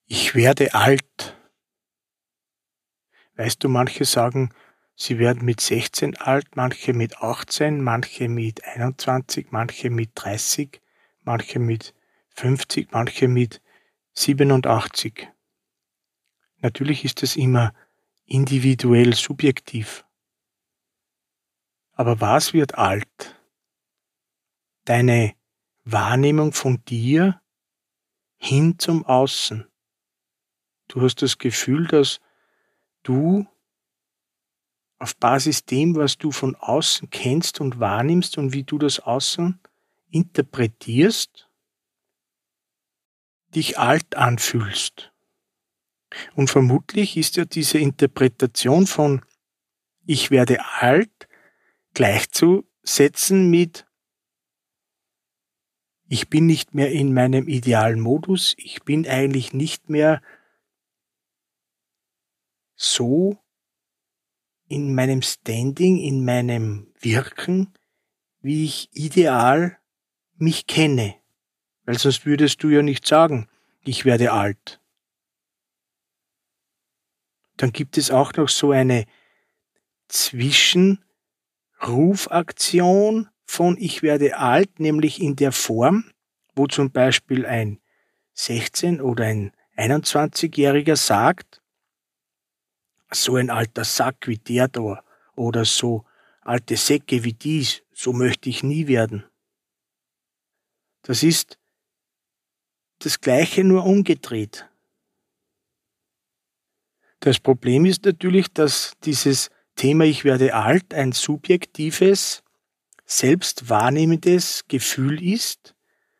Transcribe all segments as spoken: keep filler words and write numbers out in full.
Ich werde alt. Weißt du, manche sagen, sie werden mit sechzehn alt, manche mit achtzehn, manche mit einundzwanzig, manche mit dreißig, manche mit fünfzig, manche mit siebenundachtzig. Natürlich ist es immer individuell subjektiv. Aber was wird alt? Deine Wahrnehmung von dir hin zum Außen. Du hast das Gefühl, dass du auf Basis dem, was du von außen kennst und wahrnimmst und wie du das Außen interpretierst, dich alt anfühlst. Und vermutlich ist ja diese Interpretation von ich werde alt gleichzusetzen mit ich bin nicht mehr in meinem idealen Modus, ich bin eigentlich nicht mehr so in meinem Standing, in meinem Wirken, wie ich ideal mich kenne. Weil sonst würdest du ja nicht sagen, ich werde alt. Dann gibt es auch noch so eine Zwischenrufaktion von ich werde alt, nämlich in der Form, wo zum Beispiel ein sechzehn- oder ein einundzwanzigjähriger sagt, so ein alter Sack wie der da oder so alte Säcke wie dies, so möchte ich nie werden. Das ist das Gleiche, nur umgedreht. Das Problem ist natürlich, dass dieses Thema ich werde alt ein subjektives, selbstwahrnehmendes Gefühl ist,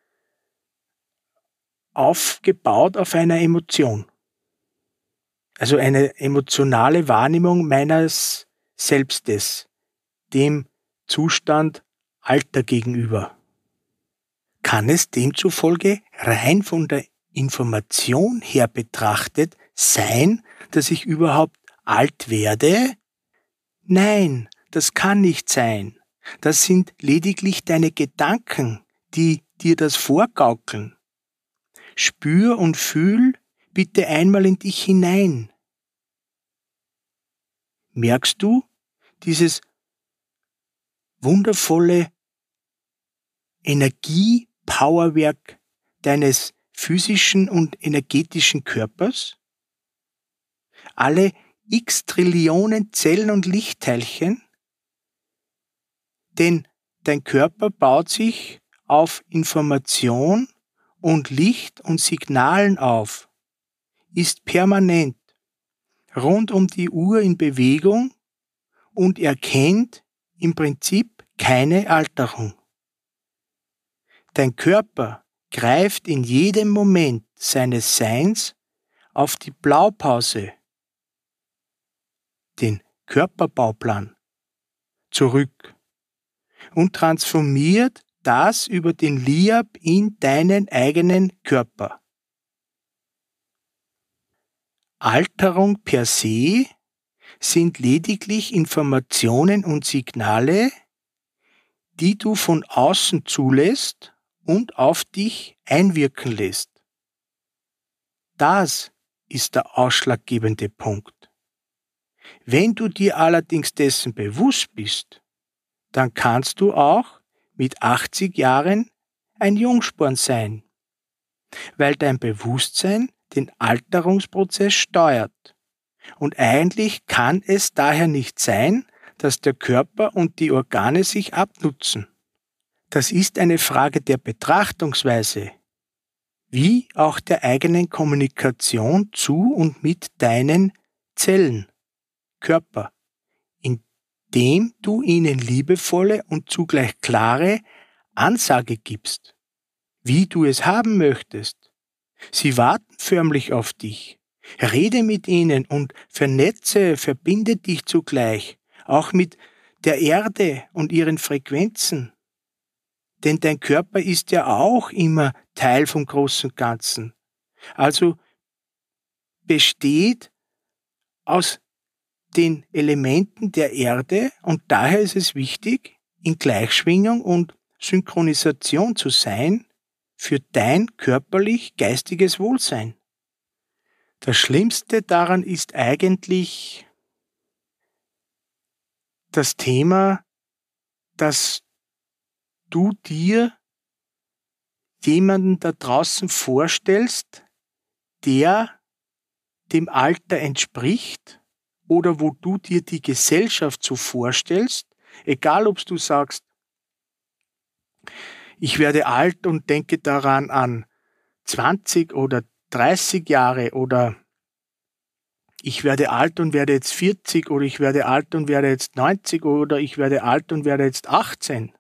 aufgebaut auf einer Emotion. Also eine emotionale Wahrnehmung meines Selbstes, dem Zustand Alter gegenüber. Kann es demzufolge rein von der Information her betrachtet sein, dass ich überhaupt alt werde? Nein, das kann nicht sein. Das sind lediglich deine Gedanken, die dir das vorgaukeln. Spür und fühl bitte einmal in dich hinein. Merkst du dieses wundervolle Energie-Powerwerk deines physischen und energetischen Körpers? Alle x Trillionen Zellen und Lichtteilchen? Denn dein Körper baut sich auf Information und Licht und Signalen auf, ist permanent rund um die Uhr in Bewegung und erkennt im Prinzip keine Alterung. Dein Körper greift in jedem Moment seines Seins auf die Blaupause, den Körperbauplan, zurück und transformiert das über den Liab in deinen eigenen Körper. Alterung per se sind lediglich Informationen und Signale, die du von außen zulässt und auf dich einwirken lässt. Das ist der ausschlaggebende Punkt. Wenn du dir allerdings dessen bewusst bist, dann kannst du auch mit achtzig Jahren ein Jungsporn sein, weil dein Bewusstsein den Alterungsprozess steuert. Und eigentlich kann es daher nicht sein, dass der Körper und die Organe sich abnutzen. Das ist eine Frage der Betrachtungsweise, wie auch der eigenen Kommunikation zu und mit deinen Zellen, Körper, indem du ihnen liebevolle und zugleich klare Ansage gibst, wie du es haben möchtest. Sie warten förmlich auf dich. Rede mit ihnen und vernetze, verbinde dich zugleich, auch mit der Erde und ihren Frequenzen. Denn dein Körper ist ja auch immer Teil vom großen Ganzen. Also besteht aus den Elementen der Erde und daher ist es wichtig, in Gleichschwingung und Synchronisation zu sein für dein körperlich-geistiges Wohlsein. Das Schlimmste daran ist eigentlich das Thema, dass du dir jemanden da draußen vorstellst, der dem Alter entspricht oder wo du dir die Gesellschaft so vorstellst, egal ob du sagst, ich werde alt und denke daran an zwanzig oder dreißig Jahre oder ich werde alt und werde jetzt vierzig oder ich werde alt und werde jetzt neunzig oder ich werde alt und werde jetzt achtzehn.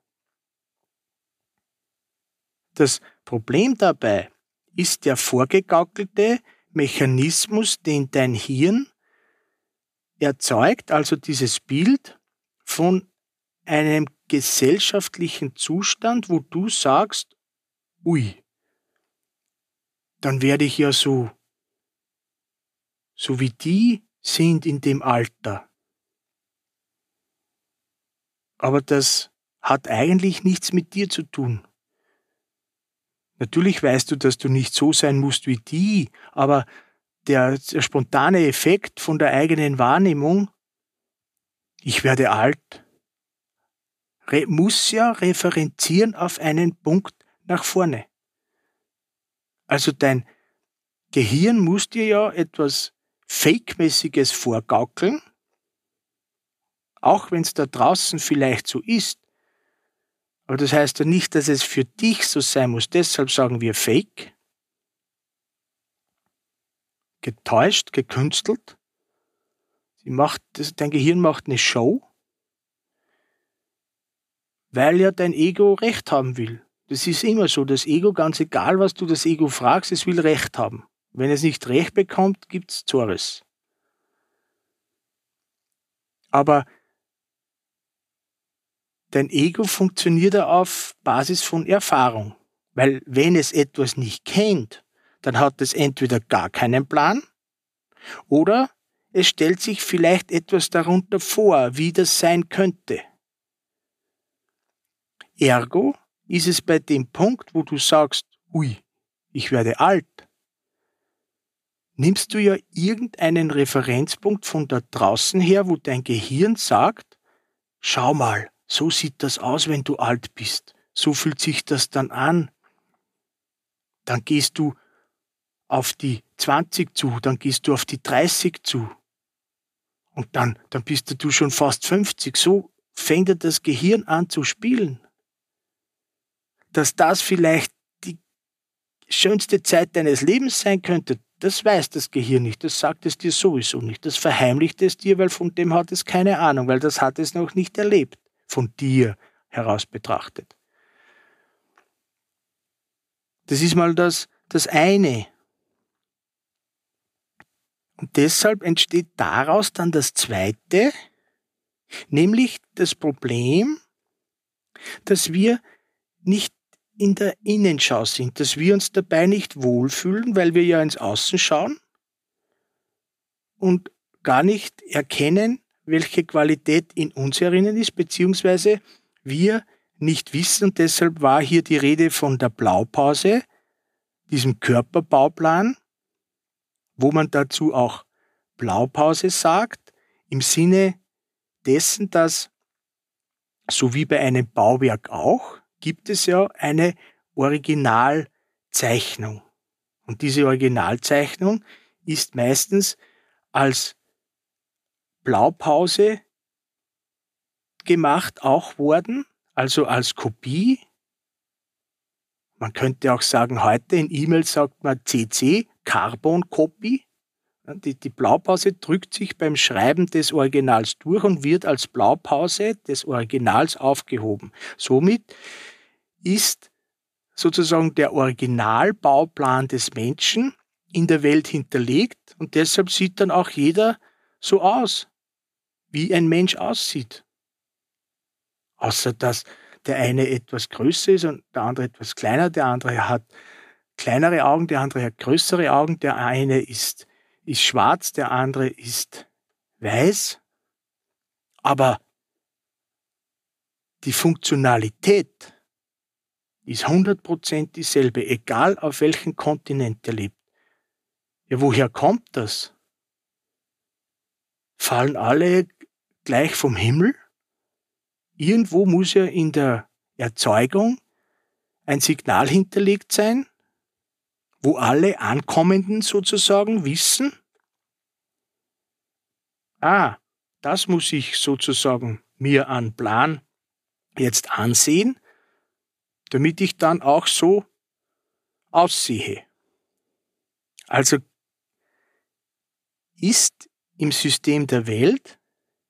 Das Problem dabei ist der vorgegaukelte Mechanismus, den dein Hirn erzeugt, also dieses Bild von einem gesellschaftlichen Zustand, wo du sagst, ui, dann werde ich ja so, so wie die sind in dem Alter. Aber das hat eigentlich nichts mit dir zu tun. Natürlich weißt du, dass du nicht so sein musst wie die, aber der, der spontane Effekt von der eigenen Wahrnehmung, ich werde alt, re, muss ja referenzieren auf einen Punkt nach vorne. Also dein Gehirn muss dir ja etwas Fake-mäßiges vorgaukeln, auch wenn es da draußen vielleicht so ist. Aber das heißt ja nicht, dass es für dich so sein muss. Deshalb sagen wir Fake, getäuscht, gekünstelt. Sie macht, das, dein Gehirn macht eine Show, weil ja dein Ego Recht haben will. Das ist immer so. Das Ego, ganz egal, was du das Ego fragst, es will Recht haben. Wenn es nicht Recht bekommt, gibt es Zores. Aber dein Ego funktioniert ja auf Basis von Erfahrung. Weil wenn es etwas nicht kennt, dann hat es entweder gar keinen Plan oder es stellt sich vielleicht etwas darunter vor, wie das sein könnte. Ergo ist es bei dem Punkt, wo du sagst, ui, ich werde alt, nimmst du ja irgendeinen Referenzpunkt von da draußen her, wo dein Gehirn sagt, schau mal, so sieht das aus, wenn du alt bist. So fühlt sich das dann an. Dann gehst du auf die zwanzig zu, dann gehst du auf die dreißig zu. Und dann, dann bist du schon fast fünfzig. So fängt das Gehirn an zu spielen. Dass das vielleicht die schönste Zeit deines Lebens sein könnte, das weiß das Gehirn nicht. Das sagt es dir sowieso nicht. Das verheimlicht es dir, weil von dem hat es keine Ahnung, weil das hat es noch nicht erlebt. Von dir heraus betrachtet. Das ist mal das, das eine. Und deshalb entsteht daraus dann das zweite, nämlich das Problem, dass wir nicht in der Innenschau sind, dass wir uns dabei nicht wohlfühlen, weil wir ja ins Außen schauen und gar nicht erkennen, welche Qualität in uns herinnen ist, beziehungsweise wir nicht wissen, und deshalb war hier die Rede von der Blaupause, diesem Körperbauplan, wo man dazu auch Blaupause sagt, im Sinne dessen, dass, so wie bei einem Bauwerk auch, gibt es ja eine Originalzeichnung. Und diese Originalzeichnung ist meistens als Blaupause gemacht auch worden, also als Kopie. Man könnte auch sagen, heute in E-Mails sagt man C C, Carbon Copy. Die, die Blaupause drückt sich beim Schreiben des Originals durch und wird als Blaupause des Originals aufgehoben. Somit ist sozusagen der Originalbauplan des Menschen in der Welt hinterlegt und deshalb sieht dann auch jeder so aus, wie ein Mensch aussieht. Außer dass der eine etwas größer ist und der andere etwas kleiner, der andere hat kleinere Augen, der andere hat größere Augen, der eine ist, ist schwarz, der andere ist weiß. Aber die Funktionalität ist hundert Prozent dieselbe, egal auf welchem Kontinent er lebt. Ja, woher kommt das? Fallen alle gleich vom Himmel? Irgendwo muss ja in der Erzeugung ein Signal hinterlegt sein, wo alle Ankommenden sozusagen wissen, ah, das muss ich sozusagen mir an Plan jetzt ansehen, damit ich dann auch so aussehe. Also ist im System der Welt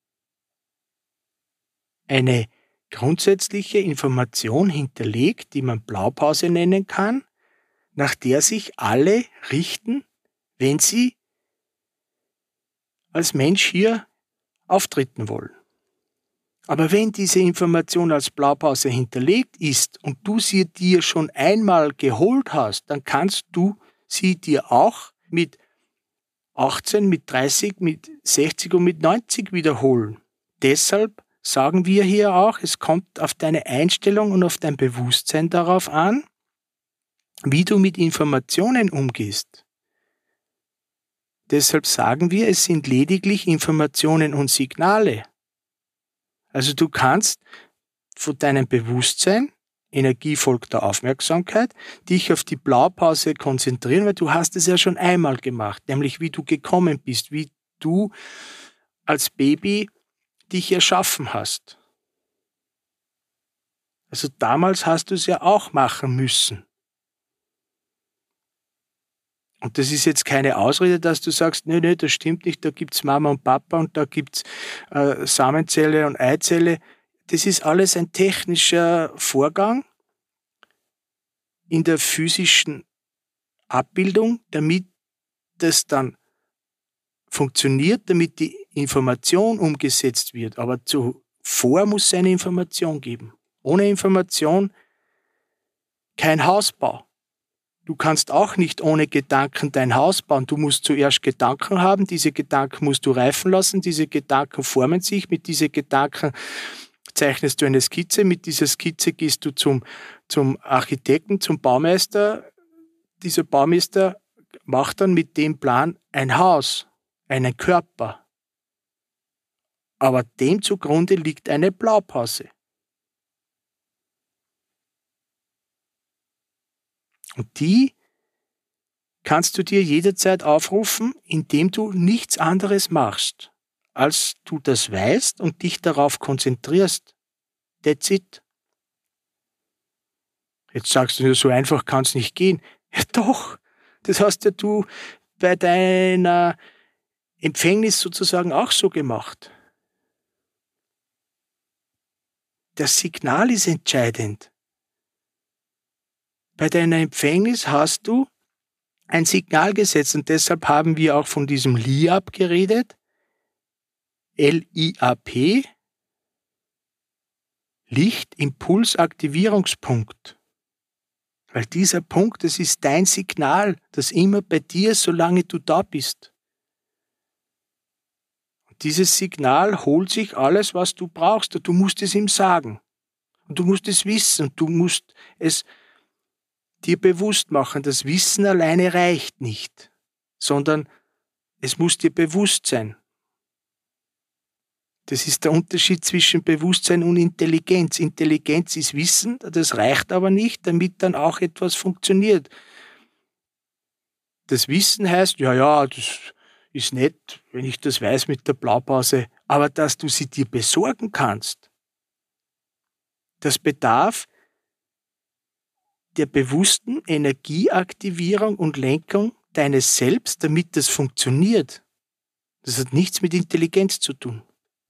eine grundsätzliche Information hinterlegt, die man Blaupause nennen kann, nach der sich alle richten, wenn sie als Mensch hier auftreten wollen. Aber wenn diese Information als Blaupause hinterlegt ist und du sie dir schon einmal geholt hast, dann kannst du sie dir auch mit achtzehn, mit dreißig, mit sechzig und mit neunzig wiederholen. Deshalb sagen wir hier auch, es kommt auf deine Einstellung und auf dein Bewusstsein darauf an, wie du mit Informationen umgehst. Deshalb sagen wir, es sind lediglich Informationen und Signale. Also du kannst von deinem Bewusstsein, Energie folgt der Aufmerksamkeit, dich auf die Blaupause konzentrieren, weil du hast es ja schon einmal gemacht, nämlich wie du gekommen bist, wie du als Baby dich erschaffen hast. Also damals hast du es ja auch machen müssen. Und das ist jetzt keine Ausrede, dass du sagst, nö, nö, das stimmt nicht, da gibt's Mama und Papa und da gibt's äh, Samenzelle und Eizelle. Das ist alles ein technischer Vorgang in der physischen Abbildung, damit das dann funktioniert, damit die Information umgesetzt wird. Aber zuvor muss es eine Information geben. Ohne Information kein Hausbau. Du kannst auch nicht ohne Gedanken dein Haus bauen. Du musst zuerst Gedanken haben, diese Gedanken musst du reifen lassen, diese Gedanken formen sich, mit diesen Gedanken zeichnest du eine Skizze, mit dieser Skizze gehst du zum, zum Architekten, zum Baumeister. Dieser Baumeister macht dann mit dem Plan ein Haus, einen Körper. Aber dem zugrunde liegt eine Blaupause. Und die kannst du dir jederzeit aufrufen, indem du nichts anderes machst, als du das weißt und dich darauf konzentrierst. That's it. Jetzt sagst du dir, so einfach kann es nicht gehen. Ja doch, das hast ja du bei deiner Empfängnis sozusagen auch so gemacht. Das Signal ist entscheidend. Bei deiner Empfängnis hast du ein Signal gesetzt und deshalb haben wir auch von diesem L I A P geredet. L I A P, Lichtimpulsaktivierungspunkt. Weil dieser Punkt, das ist dein Signal, das immer bei dir ist, solange du da bist. Und dieses Signal holt sich alles, was du brauchst. Und du musst es ihm sagen. Und du musst es wissen. Und du musst es dir bewusst machen. Das Wissen alleine reicht nicht, sondern es muss dir bewusst sein. Das ist der Unterschied zwischen Bewusstsein und Intelligenz. Intelligenz ist Wissen, das reicht aber nicht, damit dann auch etwas funktioniert. Das Wissen heißt, ja, ja, das ist nett, wenn ich das weiß mit der Blaupause, aber dass du sie dir besorgen kannst, das bedarf der bewussten Energieaktivierung und Lenkung deines Selbst, damit das funktioniert. Das hat nichts mit Intelligenz zu tun.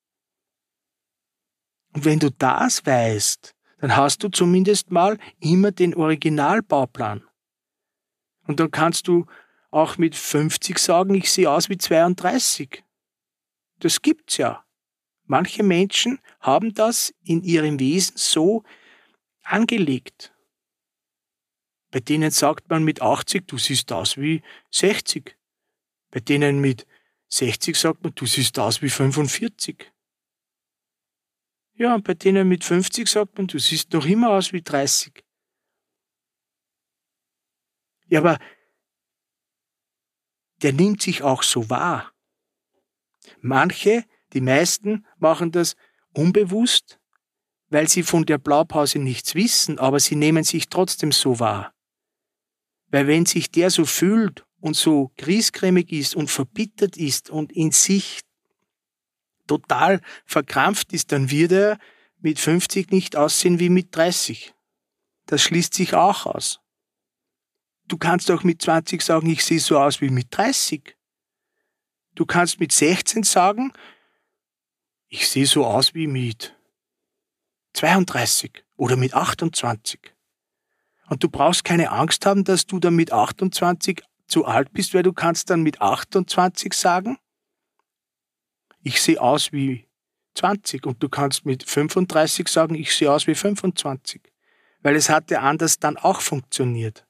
Und wenn du das weißt, dann hast du zumindest mal immer den Originalbauplan. Und dann kannst du auch mit fünfzig sagen, ich sehe aus wie zweiunddreißig. Das gibt's ja. Manche Menschen haben das in ihrem Wesen so angelegt. Bei denen sagt man mit achtzig, du siehst aus wie sechzig. Bei denen mit sechzig sagt man, du siehst aus wie fünfundvierzig. Ja, und bei denen mit fünfzig sagt man, du siehst noch immer aus wie dreißig. Ja, aber der nimmt sich auch so wahr. Manche, die meisten, machen das unbewusst, weil sie von der Blaupause nichts wissen, aber sie nehmen sich trotzdem so wahr. Weil wenn sich der so fühlt und so griesgrämig ist und verbittert ist und in sich total verkrampft ist, dann wird er mit fünfzig nicht aussehen wie mit dreißig. Das schließt sich auch aus. Du kannst auch mit zwanzig sagen, ich sehe so aus wie mit dreißig. Du kannst mit sechzehn sagen, ich sehe so aus wie mit zweiunddreißig oder mit achtundzwanzig. Und du brauchst keine Angst haben, dass du dann mit achtundzwanzig zu alt bist, weil du kannst dann mit achtundzwanzig sagen, ich sehe aus wie zwanzig, und du kannst mit fünfunddreißig sagen, ich sehe aus wie fünfundzwanzig, weil es hat ja anders dann auch funktioniert.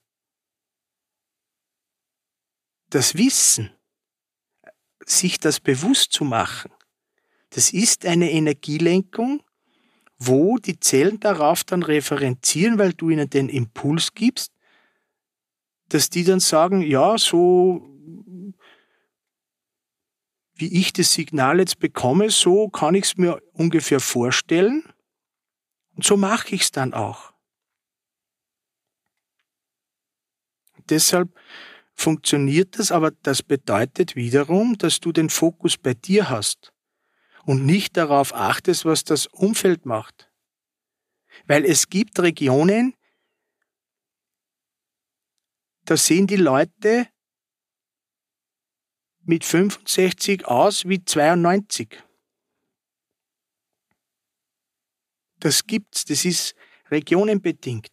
Das Wissen, sich das bewusst zu machen, das ist eine Energielenkung, wo die Zellen darauf dann referenzieren, weil du ihnen den Impuls gibst, dass die dann sagen, ja, so wie ich das Signal jetzt bekomme, so kann ich es mir ungefähr vorstellen, und so mache ich es dann auch. Deshalb funktioniert das, aber das bedeutet wiederum, dass du den Fokus bei dir hast und nicht darauf achtest, was das Umfeld macht. Weil es gibt Regionen, da sehen die Leute mit fünfundsechzig aus wie zweiundneunzig. Das gibt's, das ist regionenbedingt.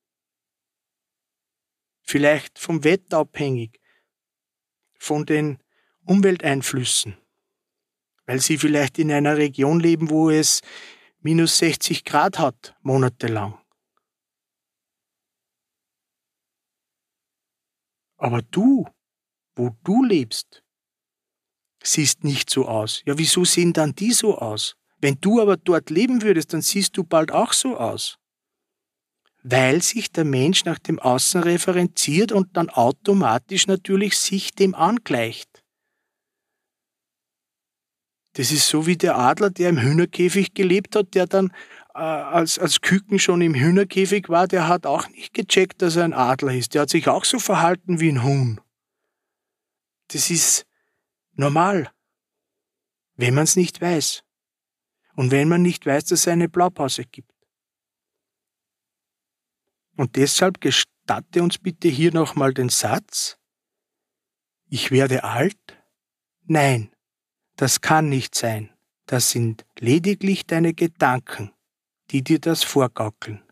Vielleicht vom Wetter abhängig, von den Umwelteinflüssen, weil sie vielleicht in einer Region leben, wo es minus sechzig Grad hat, monatelang. Aber du, wo du lebst, siehst nicht so aus. Ja, wieso sehen dann die so aus? Wenn du aber dort leben würdest, dann siehst du bald auch so aus. Weil sich der Mensch nach dem Außen referenziert und dann automatisch natürlich sich dem angleicht. Das ist so wie der Adler, der im Hühnerkäfig gelebt hat, der dann äh, als, als Küken schon im Hühnerkäfig war, der hat auch nicht gecheckt, dass er ein Adler ist. Der hat sich auch so verhalten wie ein Huhn. Das ist normal, wenn man es nicht weiß. Und wenn man nicht weiß, dass es eine Blaupause gibt. Und deshalb gestatte uns bitte hier nochmal den Satz, ich werde alt? Nein, das kann nicht sein. Das sind lediglich deine Gedanken, die dir das vorgaukeln.